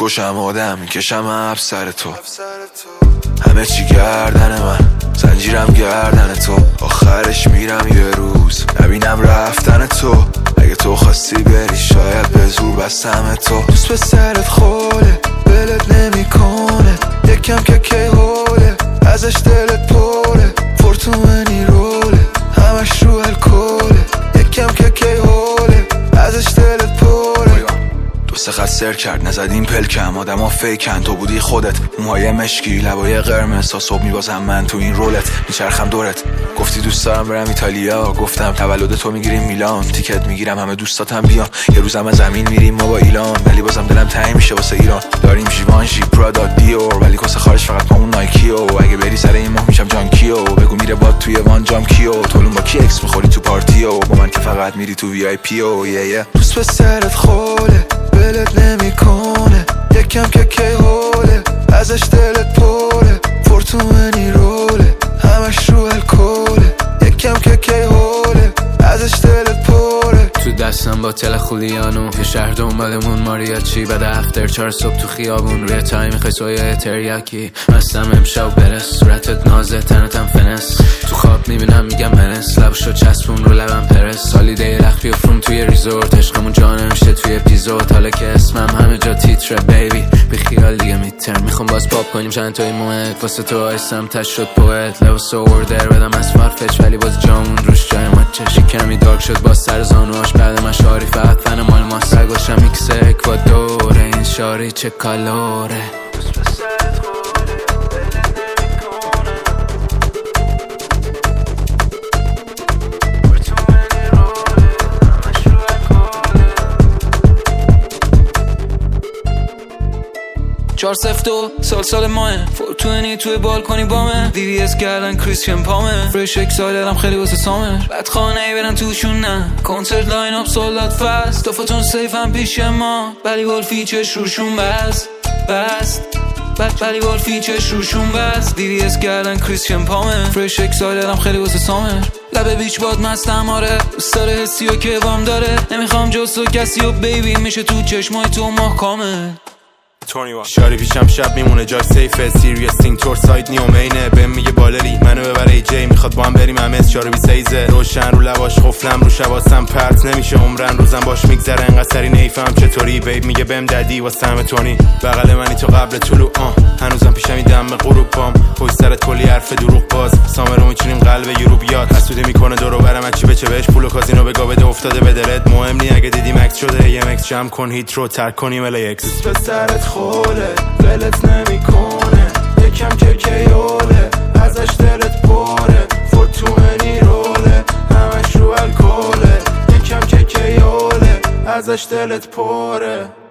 میکشم آدم میکشم اب سر تو، همه چی گردن من، زنجیرم گردن تو، آخرش میرم یه روز نبینم رفتن تو. اگه تو خواستی بری شاید به زور بستم تو. دوست به سرت خوله بلت نمیکنه، یکم که کی حوله ازش دلت پره، فورتومنی روله همش رو الکله، یکم که کی حوله ازش دلت پره. دو سه خط سر کرد نزدیم پلکم، آدم ها فیکن تو بودی خودت، موهای مشکی لبای قرمز تا صبح میبازم من تو این رولت، میچرخم دورت. گفتی دوست دارم برم ایتالیا، گفتم تولد تو میگیریم میلان، تیکت میگیرم همه دوستاتم بیان، یه روزم از زمین میریم ما با ایلان، ولی بازم دلم تنگ میشه واسه ایران. داریم ژیوانژی پرادا دیور، ولی کس خارج فقط پامون نایکیو، اگه بری سر این ماه میشم جانکیو، بگو میره باد توی وان جام کیو، تولون با کی اکس میخوری تو پارتیو، با من که فقط میری تو وی آی پیو. دوست به سرت خوله بلت نمیکنه، یکم که کی حوله ازش دلت پره، فورتومنی روله همش رو الکله، یکم که کی حوله ازش دلت پره. تو دستم با تل خولیانو یه شهر دنبالمون ماریاچی، بعد افتر 4 صبح تو خیابون روی تای میخوای سویای تریاکی، مستم امشب برس صورتت نازه تنتم فنس، تو خواب میبینم میگم منس، لبشو چسبون رو لبم پرس، سالیده لخ بیفروم توی ریزورت، عشقمون جانه میشه توی اپیزود، حالا که اسمم همه جا تیتره بیبی بی خیال دیگه میتر، میخوام باز پاپ کنیم چند تای موهت، واسه تو آیستم تش شد پوئت، لباس اوردر بدم از فرفچ ولی باز جامون روش جای مچش، کمی دارک شد باز سر زانوهاش بعد مشاری فقط فن مال ما، سگاشم میکس اکوادوره این شاری چه کالوره. چار سفتو سال ماه فورتونی توی بالکنی بامه، VVS کردن کریستین پامه، فرش اکسایلرم خیلی واسه سامر، بعد خانه ای برن توشون نه، کنسرت لاین اپ سولدات فست، توفتون سیف هم پیش ما، ولی گلفی چش روشون بست ولی گلفی چش روشون بست، VVS کردن کریستین پامه، فرش اکسایلرم خیلی واسه سامر، لبه بیچ باد مستم آره، دوست داره حسی و که بام داره، نمیخوام جز تو کسی و بیبی میشه تو چشمای تو ماه کامل. شاری پیشم شب میمونه جای سیفه، سیریس تینگ تور سایت نیومینه، بهم میگه بالری منو ببره ای جی، میخواد با هم بریم همه چارو بی سیزه، روشن رو لباش خفلم رو شباسم پرت نمیشه عمرن، روزم باش میگذره انقدر سری نیفهم چطوری، بیب میگه بهم ددی واسه همه تونی، بغل منی تو قبل طلوع هنوزم پیشم این دم غروب بام، پشت سرت کلی حرف دروغ باز، سامرو میچینیم قلب یورو بیاد، حسودی میکنه دورو برم چی بچه بهش، پول و کازینو بگا بده افتاده به دلت، مهم نی اگه دیدی مکس شده یه مکس جمع کن هیت رو ترک کنیم LAX. به سرت خوله ولت نمیکنه، یکم که کیوله ازش دلت پره، فورتومنی روله همش رو الکله، یکم که کیوله ازش دلت پره.